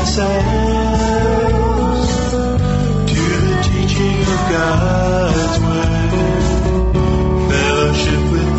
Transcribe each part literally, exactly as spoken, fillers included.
ourselves to the teaching of God's Word. Fellowship with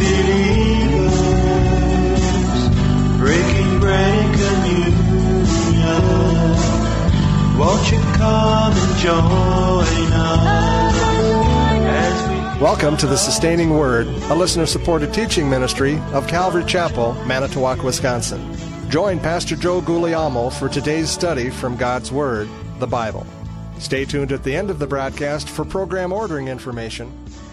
believers, breaking bread and communion. Won't you come and join us as we... Welcome to the Sustaining Word, a listener-supported teaching ministry of Calvary Chapel, Manitowoc, Wisconsin. Join Pastor Joe Guglielmo for today's study from God's Word, the Bible. Stay tuned at the end of the broadcast for program ordering information.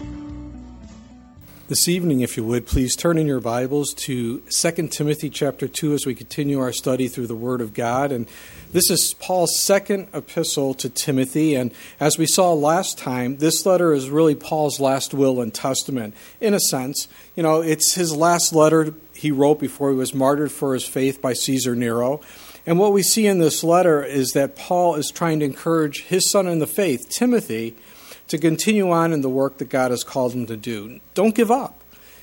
This evening, if you would, please turn in your Bibles to Second Timothy chapter two as we continue our study through the Word of God. And this is Paul's second epistle to Timothy. And as we saw last time, this letter is really Paul's last will and testament. In a sense, you know, it's his last letter he wrote before he was martyred for his faith by Caesar Nero. And what we see in this letter is that Paul is trying to encourage his son in the faith, Timothy, to continue on in the work that God has called him to do. Don't give up.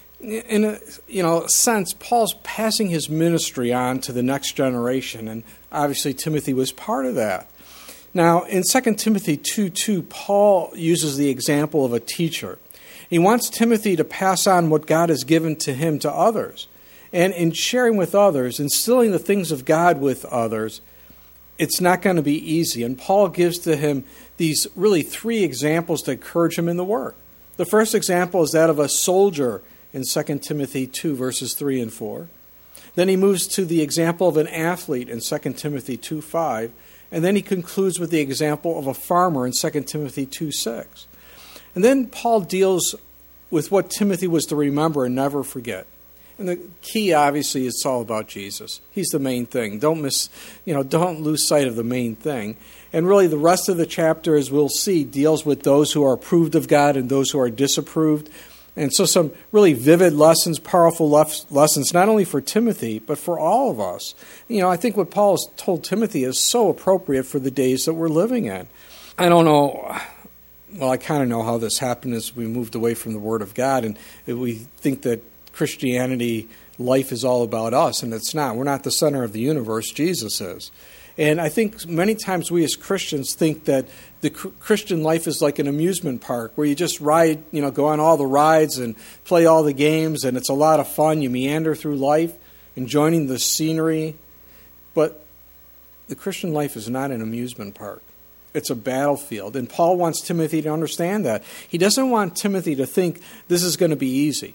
In a you know sense, Paul's passing his ministry on to the next generation, and obviously Timothy was part of that. Now, in Second Timothy two two, Paul uses the example of a teacher. He wants Timothy to pass on what God has given to him to others. And in sharing with others, instilling the things of God with others, it's not going to be easy. And Paul gives to him these really three examples to encourage him in the work. The first example is that of a soldier in Second Timothy two, verses three and four. Then he moves to the example of an athlete in Second Timothy two five. And then he concludes with the example of a farmer in Second Timothy two six. And then Paul deals with what Timothy was to remember and never forget. And the key, obviously, is it's all about Jesus. He's the main thing. Don't miss, you know, don't lose sight of the main thing. And really, the rest of the chapter, as we'll see, deals with those who are approved of God and those who are disapproved. And so some really vivid lessons, powerful lessons, not only for Timothy, but for all of us. You know, I think what Paul has told Timothy is so appropriate for the days that we're living in. I don't know, well, I kind of know how this happened as we moved away from the Word of God, and we think that Christianity, life is all about us, and it's not. We're not the center of the universe. Jesus is. And I think many times we as Christians think that the Christian life is like an amusement park where you just ride, you know, go on all the rides and play all the games, and it's a lot of fun. You meander through life, enjoying the scenery. But the Christian life is not an amusement park. It's a battlefield. And Paul wants Timothy to understand that. He doesn't want Timothy to think this is going to be easy.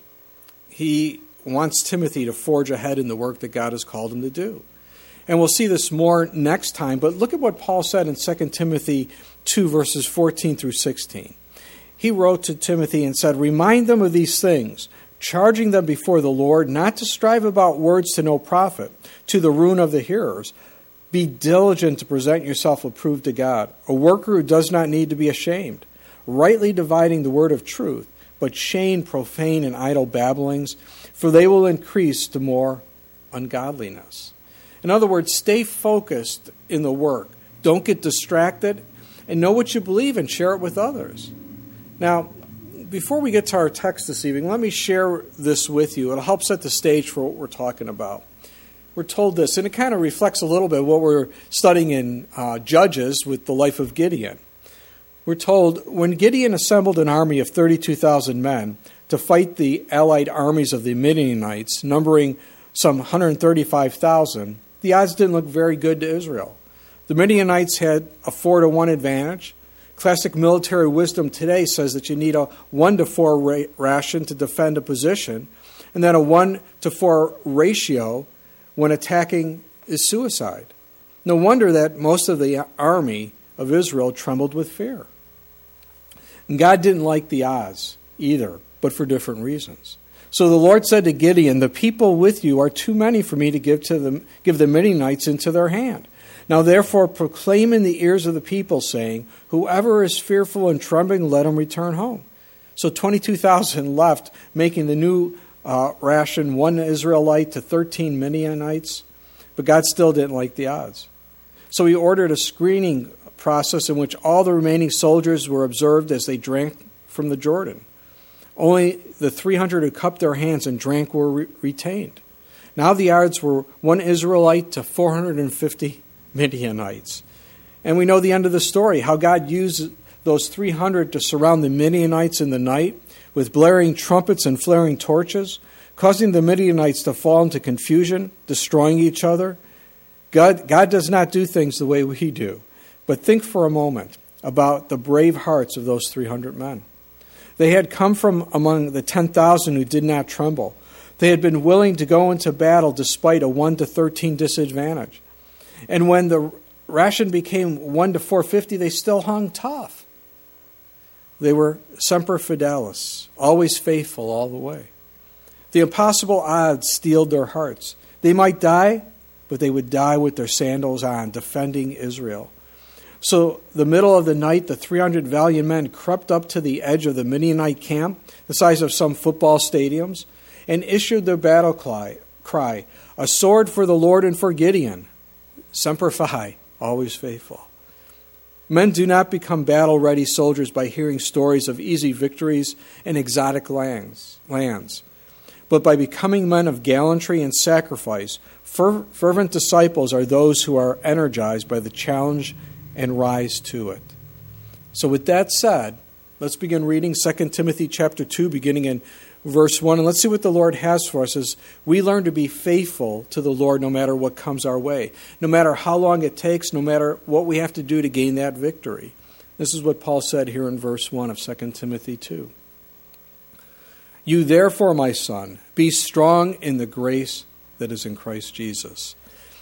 He wants Timothy to forge ahead in the work that God has called him to do. And we'll see this more next time, but look at what Paul said in Second Timothy two, verses fourteen through sixteen. He wrote to Timothy and said, "Remind them of these things, charging them before the Lord not to strive about words to no profit, to the ruin of the hearers. Be diligent to present yourself approved to God, a worker who does not need to be ashamed, rightly dividing the word of truth, but shame profane and idle babblings, for they will increase to more ungodliness." In other words, stay focused in the work. Don't get distracted, and know what you believe and share it with others. Now, before we get to our text this evening, let me share this with you. It'll help set the stage for what we're talking about. We're told this, and it kind of reflects a little bit what we're studying in uh, Judges with the life of Gideon. We're told, when Gideon assembled an army of thirty-two thousand men to fight the allied armies of the Midianites, numbering some one hundred thirty-five thousand, the odds didn't look very good to Israel. The Midianites had a four to one advantage. Classic military wisdom today says that you need a one to four ra- ration to defend a position, and then a one to four ratio when attacking is suicide. No wonder that most of the army of Israel trembled with fear. And God didn't like the odds either, but for different reasons. So the Lord said to Gideon, "The people with you are too many for me to give to them, give the Midianites into their hand. Now therefore proclaim in the ears of the people, saying, whoever is fearful and trembling, let him return home." So twenty-two thousand left, making the new uh, ration one Israelite to thirteen Midianites. But God still didn't like the odds. So he ordered a screening process in which all the remaining soldiers were observed as they drank from the Jordan. Only the three hundred who cupped their hands and drank were re- retained. Now the odds were one Israelite to four hundred fifty Midianites. And we know the end of the story, how God used those three hundred to surround the Midianites in the night with blaring trumpets and flaring torches, causing the Midianites to fall into confusion, destroying each other. God, God does not do things the way we do. But think for a moment about the brave hearts of those three hundred men. They had come from among the ten thousand who did not tremble. They had been willing to go into battle despite a one to thirteen disadvantage. And when the ration became one to four fifty, they still hung tough. They were semper fidelis, always faithful all the way. The impossible odds steeled their hearts. They might die, but they would die with their sandals on, defending Israel. So the middle of the night, the three hundred valiant men crept up to the edge of the Midianite camp, the size of some football stadiums, and issued their battle cry, cry, a sword for the Lord and for Gideon. Semper Fi, always faithful. Men do not become battle-ready soldiers by hearing stories of easy victories and exotic lands, lands, but by becoming men of gallantry and sacrifice. Fer- fervent disciples are those who are energized by the challenge and rise to it. So with that said, let's begin reading Second Timothy chapter two, beginning in verse one, and let's see what the Lord has for us as we learn to be faithful to the Lord no matter what comes our way, no matter how long it takes, no matter what we have to do to gain that victory. This is what Paul said here in verse one of Second Timothy two. You therefore, my son, be strong in the grace that is in Christ Jesus.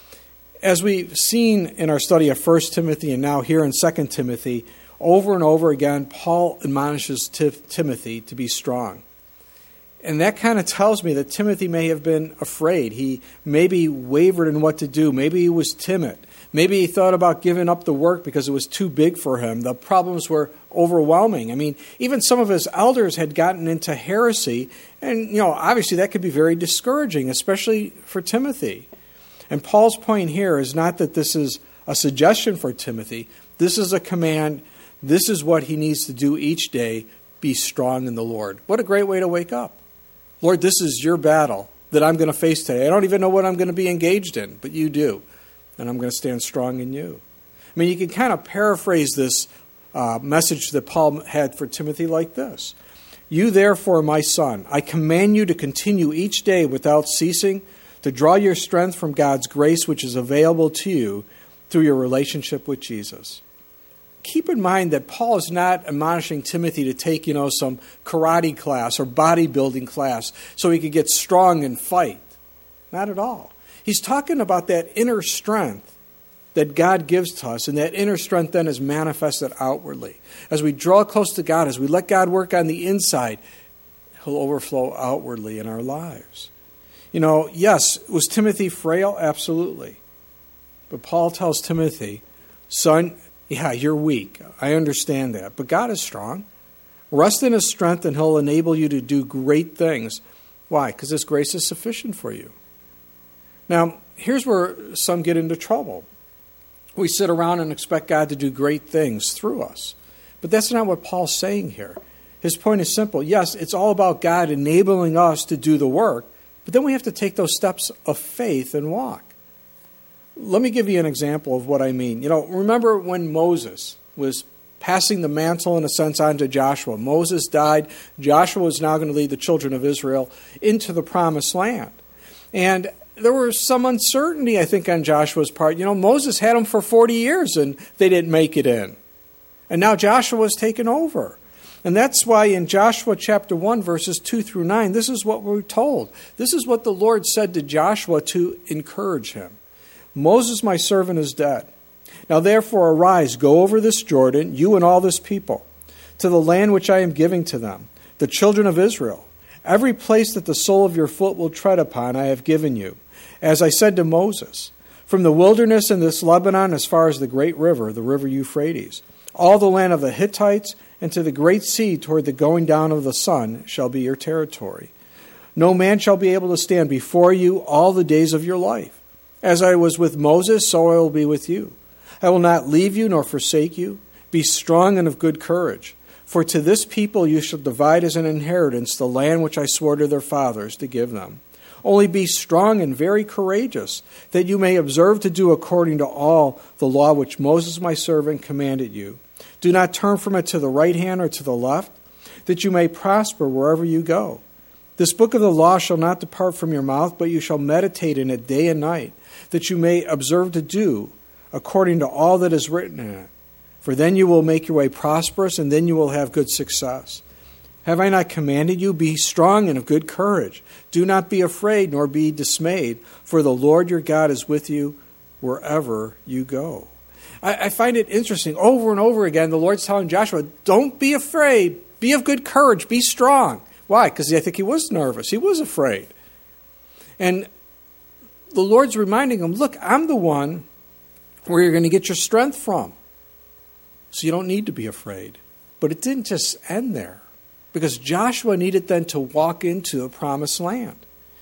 As we've seen in our study of First Timothy and now here in Second Timothy, over and over again, Paul admonishes T- Timothy to be strong. And that kind of tells me that Timothy may have been afraid. He maybe wavered in what to do. Maybe he was timid. Maybe he thought about giving up the work because it was too big for him. The problems were overwhelming. I mean, even some of his elders had gotten into heresy. And, you know, obviously that could be very discouraging, especially for Timothy. And Paul's point here is not that this is a suggestion for Timothy. This is a command. This is what he needs to do each day. Be strong in the Lord. What a great way to wake up. Lord, this is your battle that I'm going to face today. I don't even know what I'm going to be engaged in, but you do. And I'm going to stand strong in you. I mean, you can kind of paraphrase this uh, message that Paul had for Timothy like this. You therefore, my son, I command you to continue each day without ceasing to draw your strength from God's grace, which is available to you through your relationship with Jesus. Keep in mind that Paul is not admonishing Timothy to take, you know, some karate class or bodybuilding class so he could get strong and fight. Not at all. He's talking about that inner strength that God gives to us, and that inner strength then is manifested outwardly. As we draw close to God, as we let God work on the inside, He'll overflow outwardly in our lives. You know, yes, was Timothy frail? Absolutely. But Paul tells Timothy, son, yeah, you're weak. I understand that. But God is strong. Rest in His strength and He'll enable you to do great things. Why? Because His grace is sufficient for you. Now, here's where some get into trouble. We sit around and expect God to do great things through us. But that's not what Paul's saying here. His point is simple. Yes, it's all about God enabling us to do the work, but then we have to take those steps of faith and walk. Let me give you an example of what I mean. You know, remember when Moses was passing the mantle, in a sense, on to Joshua. Moses died. Joshua was now going to lead the children of Israel into the promised land. And there was some uncertainty, I think, on Joshua's part. You know, Moses had them for forty years, and they didn't make it in. And now Joshua was taken over. And that's why in Joshua chapter one, verses two through nine, this is what we're told. This is what the Lord said to Joshua to encourage him. Moses, my servant, is dead. Now therefore arise, go over this Jordan, you and all this people, to the land which I am giving to them, the children of Israel. Every place that the sole of your foot will tread upon I have given you, as I said to Moses, from the wilderness in this Lebanon as far as the great river, the river Euphrates. All the land of the Hittites and to the great sea toward the going down of the sun shall be your territory. No man shall be able to stand before you all the days of your life. As I was with Moses, so I will be with you. I will not leave you nor forsake you. Be strong and of good courage. For to this people you shall divide as an inheritance the land which I swore to their fathers to give them. Only be strong and very courageous, that you may observe to do according to all the law which Moses my servant commanded you. Do not turn from it to the right hand or to the left, that you may prosper wherever you go. This book of the law shall not depart from your mouth, but you shall meditate in it day and night, that you may observe to do according to all that is written in it. For then you will make your way prosperous, and then you will have good success. Have I not commanded you? Be strong and of good courage. Do not be afraid, nor be dismayed, for the Lord your God is with you wherever you go. I, I find it interesting. Over and over again, the Lord's telling Joshua, don't be afraid. Be of good courage. Be strong. Why? Because I think he was nervous. He was afraid. And the Lord's reminding him, look, I'm the one where you're going to get your strength from. So you don't need to be afraid. But it didn't just end there. Because Joshua needed then to walk into a promised land.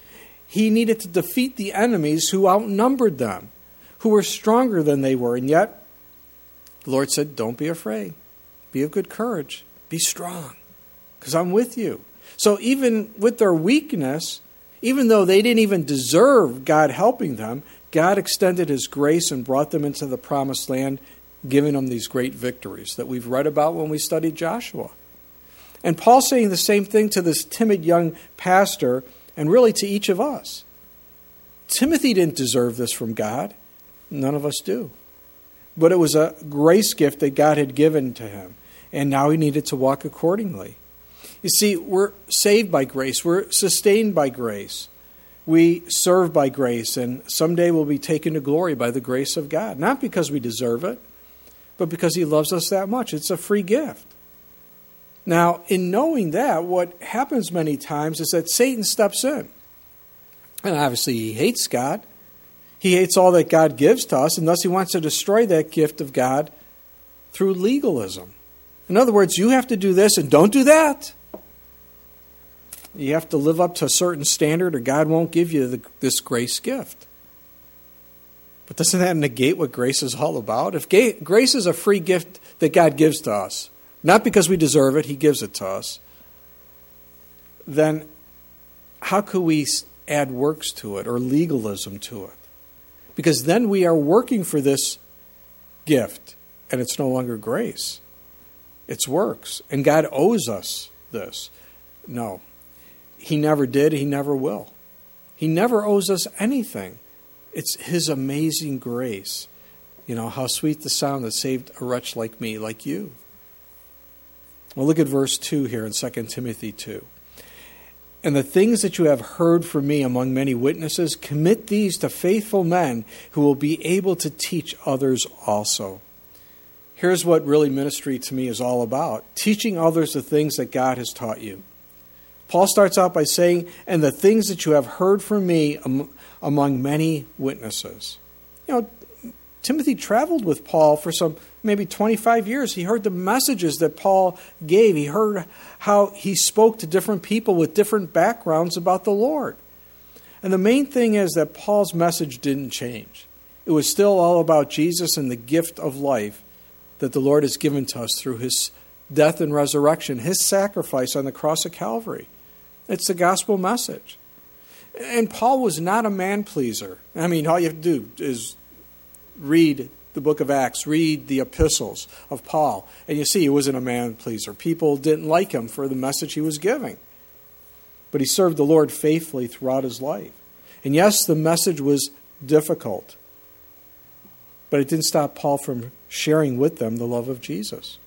He needed to defeat the enemies who outnumbered them, who were stronger than they were. And yet, the Lord said, don't be afraid. Be of good courage. Be strong, because I'm with you. So even with their weakness, even though they didn't even deserve God helping them, God extended his grace and brought them into the promised land, giving them these great victories that we've read about when we studied Joshua. And Paul's saying the same thing to this timid young pastor and really to each of us. Timothy didn't deserve this from God. None of us do. But it was a grace gift that God had given to him. And now he needed to walk accordingly. You see, we're saved by grace. We're sustained by grace. We serve by grace. And someday we'll be taken to glory by the grace of God. Not because we deserve it, but because he loves us that much. It's a free gift. Now, in knowing that, what happens many times is that Satan steps in. And obviously he hates God. He hates all that God gives to us, and thus he wants to destroy that gift of God through legalism. In other words, you have to do this and don't do that. You have to live up to a certain standard or God won't give you the, this grace gift. But doesn't that negate what grace is all about? If ga- grace is a free gift that God gives to us, not because we deserve it, he gives it to us, then how could we add works to it or legalism to it? Because then we are working for this gift, and it's no longer grace. It's works. And God owes us this. No. He never did. He never will. He never owes us anything. It's his amazing grace. You know, how sweet the sound that saved a wretch like me, like you. Well, look at verse two here in Second Timothy two. And the things that you have heard from me among many witnesses, commit these to faithful men who will be able to teach others also. Here's what really ministry to me is all about. Teaching others the things that God has taught you. Paul starts out by saying, and the things that you have heard from me am- among many witnesses. You know, Timothy traveled with Paul for some maybe twenty-five years. He heard the messages that Paul gave. He heard how he spoke to different people with different backgrounds about the Lord. And the main thing is that Paul's message didn't change. It was still all about Jesus and the gift of life that the Lord has given to us through his death and resurrection, his sacrifice on the cross of Calvary. It's the gospel message. And Paul was not a man-pleaser. I mean, all you have to do is read the book of Acts, read the epistles of Paul, and you see he wasn't a man-pleaser. People didn't like him for the message he was giving. But he served the Lord faithfully throughout his life. And yes, the message was difficult. But it didn't stop Paul from sharing with them the love of Jesus.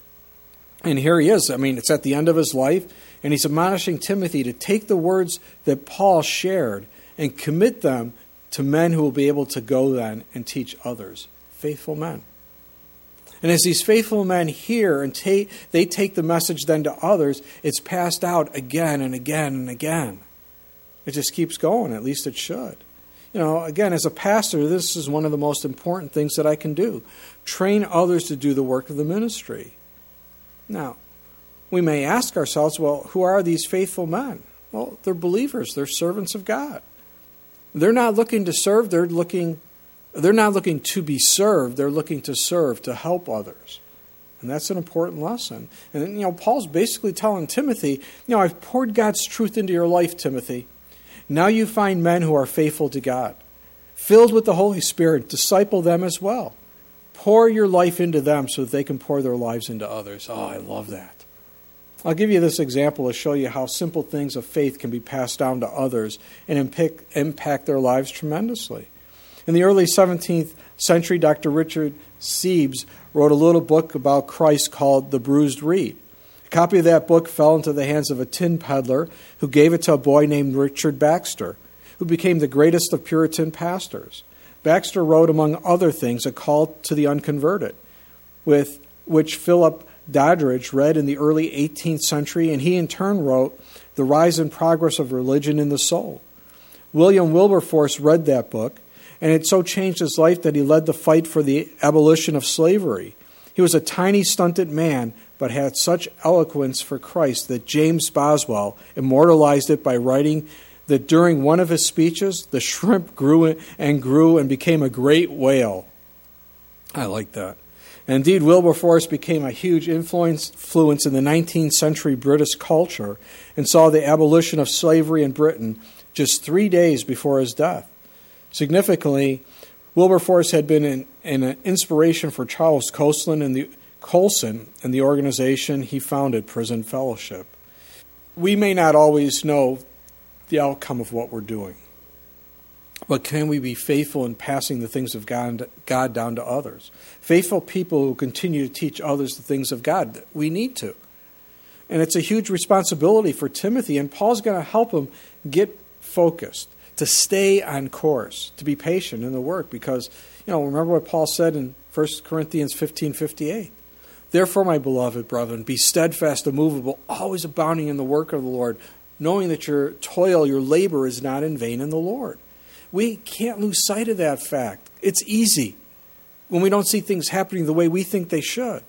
And here he is. I mean, it's at the end of his life, and he's admonishing Timothy to take the words that Paul shared and commit them to men who will be able to go then and teach others. Faithful men. And as these faithful men hear and take, they take the message then to others, it's passed out again and again and again. It just keeps going. At least it should. You know, again, as a pastor, this is one of the most important things that I can do. Train others to do the work of the ministry. Now, we may ask ourselves, well, who are these faithful men? Well, they're believers. They're servants of God. They're not looking to serve. They're looking, they're not looking to be served. They're looking to serve, to help others. And that's an important lesson. And, you know, Paul's basically telling Timothy, you know, I've poured God's truth into your life, Timothy. Now you find men who are faithful to God, filled with the Holy Spirit. Disciple them as well. Pour your life into them so that they can pour their lives into others. Oh, I love that. I'll give you this example to show you how simple things of faith can be passed down to others and impact, impact their lives tremendously. In the early seventeenth century, Doctor Richard Sibbes wrote a little book about Christ called The Bruised Reed. A copy of that book fell into the hands of a tin peddler who gave it to a boy named Richard Baxter, who became the greatest of Puritan pastors. Baxter wrote, among other things, a call to the unconverted, with which Philip Doddridge read in the early eighteenth century, and he in turn wrote The Rise and Progress of Religion in the Soul. William Wilberforce read that book, and it so changed his life that he led the fight for the abolition of slavery. He was a tiny, stunted man, but had such eloquence for Christ that James Boswell immortalized it by writing that during one of his speeches, the shrimp grew and grew and became a great whale. I like that. And indeed, Wilberforce became a huge influence, influence in the nineteenth century British culture and saw the abolition of slavery in Britain just three days before his death. Significantly, Wilberforce had been an, an inspiration for Charles Colson and the Colson and the organization he founded, Prison Fellowship. We may not always know the outcome of what we're doing, but can we be faithful in passing the things of God, God down to others? Faithful people who continue to teach others the things of God. We need to. And it's a huge responsibility for Timothy, and Paul's going to help him get focused, to stay on course, to be patient in the work, because, you know, remember what Paul said in First Corinthians fifteen fifty-eight. Therefore, my beloved brethren, be steadfast, immovable, always abounding in the work of the Lord, knowing that your toil, your labor is not in vain in the Lord. We can't lose sight of that fact. It's easy when we don't see things happening the way we think they should.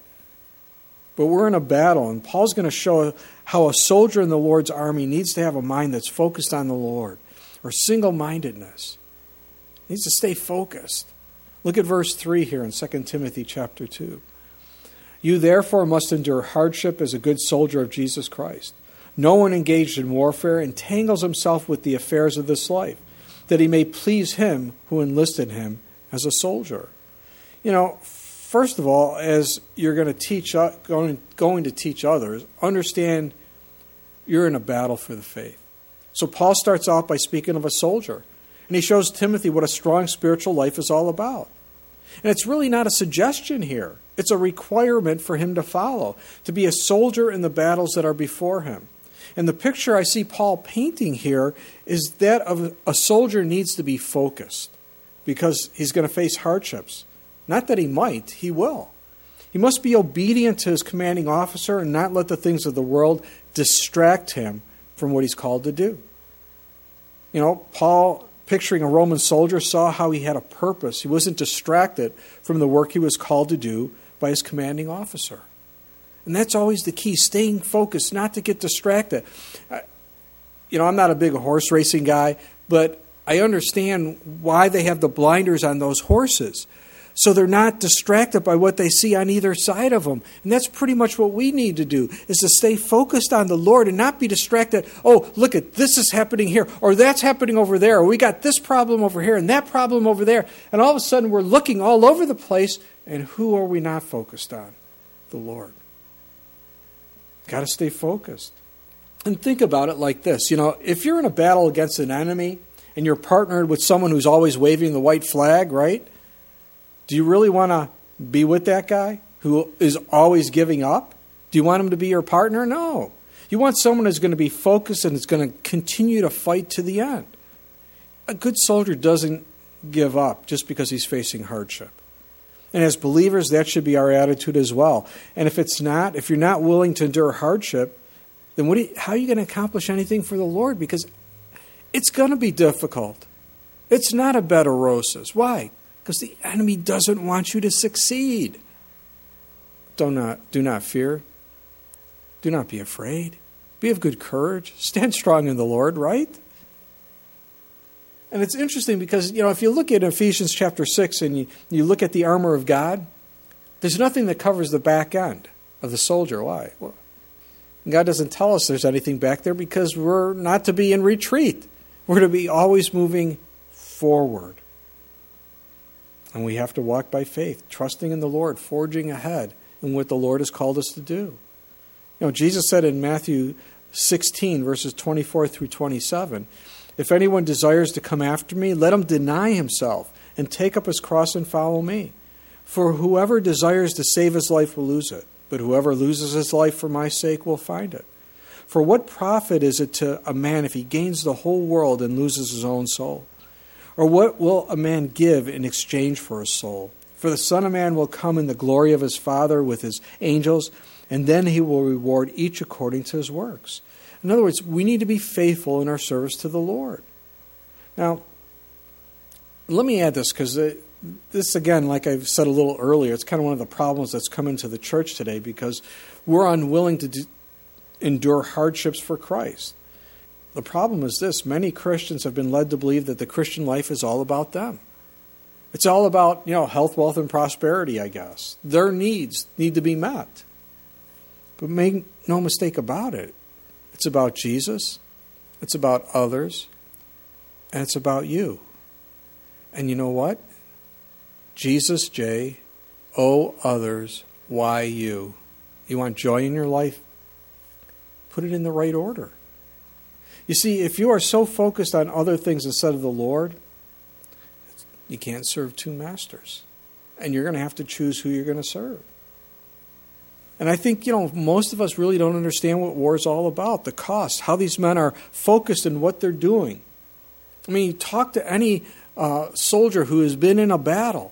But we're in a battle, and Paul's going to show how a soldier in the Lord's army needs to have a mind that's focused on the Lord, or single-mindedness. He needs to stay focused. Look at verse three here in Second Timothy chapter two. You therefore must endure hardship as a good soldier of Jesus Christ. No one engaged in warfare entangles himself with the affairs of this life, that he may please him who enlisted him as a soldier. You know, first of all, as you're going to teach, going, going to teach others, understand you're in a battle for the faith. So Paul starts off by speaking of a soldier, and he shows Timothy what a strong spiritual life is all about. And it's really not a suggestion here. It's a requirement for him to follow, to be a soldier in the battles that are before him. And the picture I see Paul painting here is that of a soldier needs to be focused because he's going to face hardships. Not that he might, he will. He must be obedient to his commanding officer and not let the things of the world distract him from what he's called to do. You know, Paul, picturing a Roman soldier, saw how he had a purpose. He wasn't distracted from the work he was called to do by his commanding officer. And that's always the key, staying focused, not to get distracted. You know, I'm not a big horse racing guy, but I understand why they have the blinders on those horses. So they're not distracted by what they see on either side of them. And that's pretty much what we need to do, is to stay focused on the Lord and not be distracted. Oh, look at this is happening here, or that's happening over there, or we got this problem over here and that problem over there. And all of a sudden we're looking all over the place, and who are we not focused on? The Lord. Got to stay focused. And think about it like this. You know, if you're in a battle against an enemy and you're partnered with someone who's always waving the white flag, right? Do you really want to be with that guy who is always giving up? Do you want him to be your partner? No. You want someone who's going to be focused and is going to continue to fight to the end. A good soldier doesn't give up just because he's facing hardship. And as believers, that should be our attitude as well. And if it's not, if you're not willing to endure hardship, then what do you, how are you going to accomplish anything for the Lord? Because it's going to be difficult. It's not a bed of roses. Why? Because the enemy doesn't want you to succeed. Do not, do not fear. Do not be afraid. Be of good courage. Stand strong in the Lord, right? And it's interesting because, you know, if you look at Ephesians chapter six and you, you look at the armor of God, there's nothing that covers the back end of the soldier. Why? Well, God doesn't tell us there's anything back there because we're not to be in retreat. We're to be always moving forward. And we have to walk by faith, trusting in the Lord, forging ahead in what the Lord has called us to do. You know, Jesus said in Matthew sixteen, verses twenty-four through twenty-seven, if anyone desires to come after me, let him deny himself and take up his cross and follow me. For whoever desires to save his life will lose it, but whoever loses his life for my sake will find it. For what profit is it to a man if he gains the whole world and loses his own soul? Or what will a man give in exchange for his soul? For the Son of Man will come in the glory of his Father with his angels, and then he will reward each according to his works. In other words, we need to be faithful in our service to the Lord. Now, let me add this, because this, again, like I've said a little earlier, it's kind of one of the problems that's come into the church today, because we're unwilling to do, endure hardships for Christ. The problem is this: many Christians have been led to believe that the Christian life is all about them. It's all about, you know, health, wealth, and prosperity, I guess. Their needs need to be met. But make no mistake about it. It's about Jesus. It's about others. And it's about you. And you know what? Jesus, J, O, others, Y, you. You want joy in your life? Put it in the right order. You see, if you are so focused on other things instead of the Lord, you can't serve two masters. And you're going to have to choose who you're going to serve. And I think, you know, most of us really don't understand what war is all about, the cost, how these men are focused in what they're doing. I mean, you talk to any uh, soldier who has been in a battle.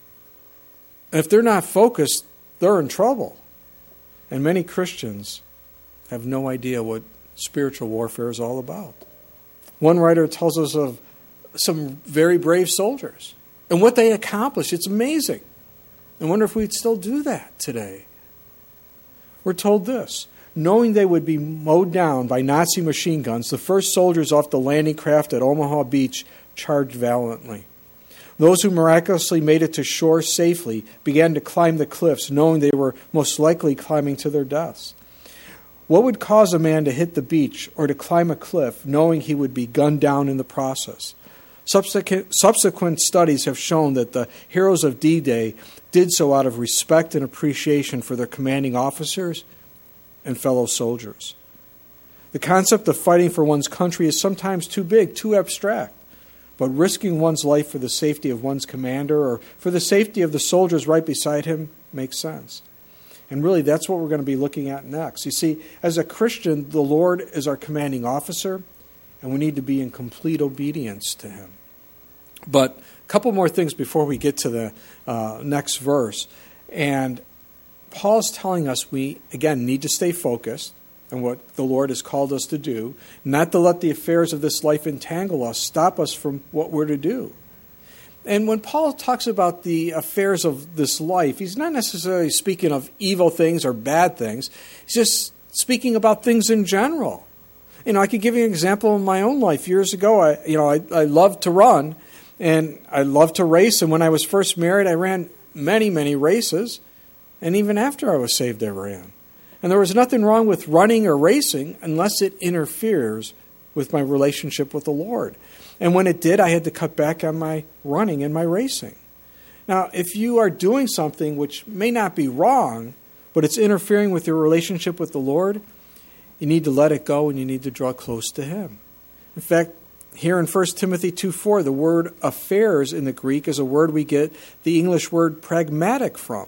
And if they're not focused, they're in trouble. And many Christians have no idea what spiritual warfare is all about. One writer tells us of some very brave soldiers and what they accomplished. It's amazing. I wonder if we'd still do that today. We're told this: knowing they would be mowed down by Nazi machine guns, the first soldiers off the landing craft at Omaha Beach charged valiantly. Those who miraculously made it to shore safely began to climb the cliffs, knowing they were most likely climbing to their deaths. What would cause a man to hit the beach or to climb a cliff, knowing he would be gunned down in the process? Subsequent, subsequent studies have shown that the heroes of D-Day did so out of respect and appreciation for their commanding officers and fellow soldiers. The concept of fighting for one's country is sometimes too big, too abstract, but risking one's life for the safety of one's commander or for the safety of the soldiers right beside him makes sense. And really, that's what we're going to be looking at next. You see, as a Christian, the Lord is our commanding officer, and we need to be in complete obedience to him. But a couple more things before we get to the uh, next verse. And Paul's telling us we, again, need to stay focused on what the Lord has called us to do, not to let the affairs of this life entangle us, stop us from what we're to do. And when Paul talks about the affairs of this life, he's not necessarily speaking of evil things or bad things. He's just speaking about things in general. You know, I could give you an example in my own life. Years ago, I, you know, I, I loved to run, and I loved to race. And when I was first married, I ran many, many races. And even after I was saved, I ran. And there was nothing wrong with running or racing unless it interferes with my relationship with the Lord. And when it did, I had to cut back on my running and my racing. Now, if you are doing something which may not be wrong, but it's interfering with your relationship with the Lord, you need to let it go and you need to draw close to him. In fact, here in First Timothy two four, the word affairs in the Greek is a word we get the English word pragmatic from.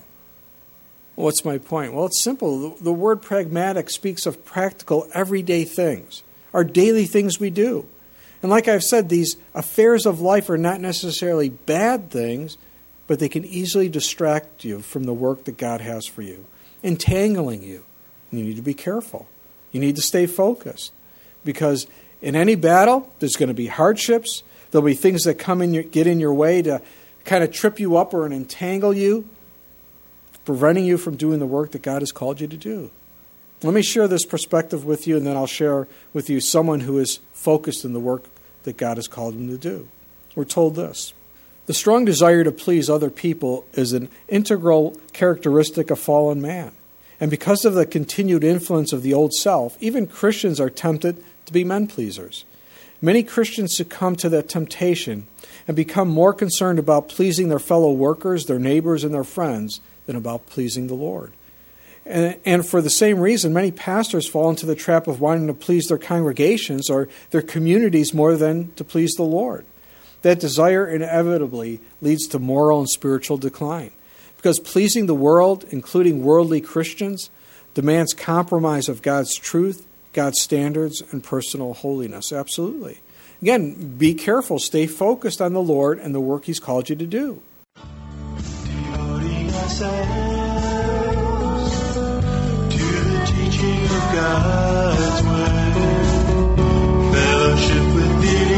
What's my point? Well, it's simple. The word pragmatic speaks of practical, everyday things, our daily things we do. And like I've said, these affairs of life are not necessarily bad things, but they can easily distract you from the work that God has for you, entangling you. And you need to be careful. You need to stay focused, because in any battle, there's going to be hardships. There'll be things that come in your, get in your way to kind of trip you up or entangle you, preventing you from doing the work that God has called you to do. Let me share this perspective with you, and then I'll share with you someone who is focused in the work that God has called him to do. We're told this: the strong desire to please other people is an integral characteristic of fallen man. And because of the continued influence of the old self, even Christians are tempted to be men pleasers. Many Christians succumb to that temptation and become more concerned about pleasing their fellow workers, their neighbors, and their friends than about pleasing the Lord. And, and for the same reason, many pastors fall into the trap of wanting to please their congregations or their communities more than to please the Lord. That desire inevitably leads to moral and spiritual decline, because pleasing the world, including worldly Christians, demands compromise of God's truth, God's standards, and personal holiness. Absolutely. Again, be careful. Stay focused on the Lord and the work He's called you to do. Devoting ourselves to the teaching of God's word, fellowship with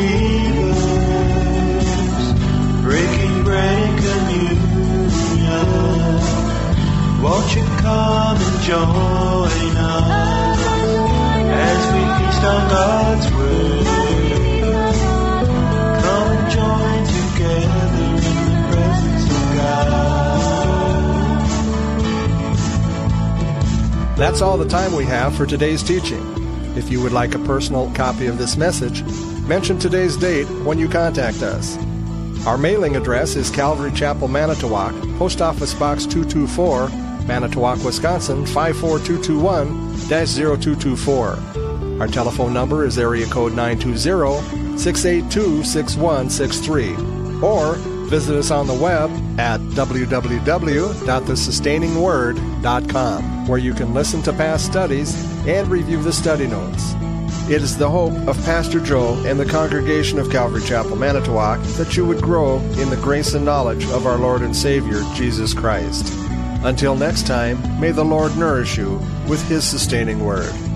believers, breaking bread and communion. Won't you come and join us as we feast on God's word? Come and join together in the presence of God. That's all the time we have for today's teaching. If you would like a personal copy of this message, mention today's date when you contact us. Our mailing address is Calvary Chapel, Manitowoc, Post Office Box two two four, Manitowoc, Wisconsin five four two two one dash zero two two four. Our telephone number is area code nine two zero, six eight two, six one six three. Or visit us on the web at w w w dot the sustaining word dot com, where you can listen to past studies and review the study notes. It is the hope of Pastor Joe and the congregation of Calvary Chapel, Manitowoc, that you would grow in the grace and knowledge of our Lord and Savior, Jesus Christ. Until next time, may the Lord nourish you with His sustaining word.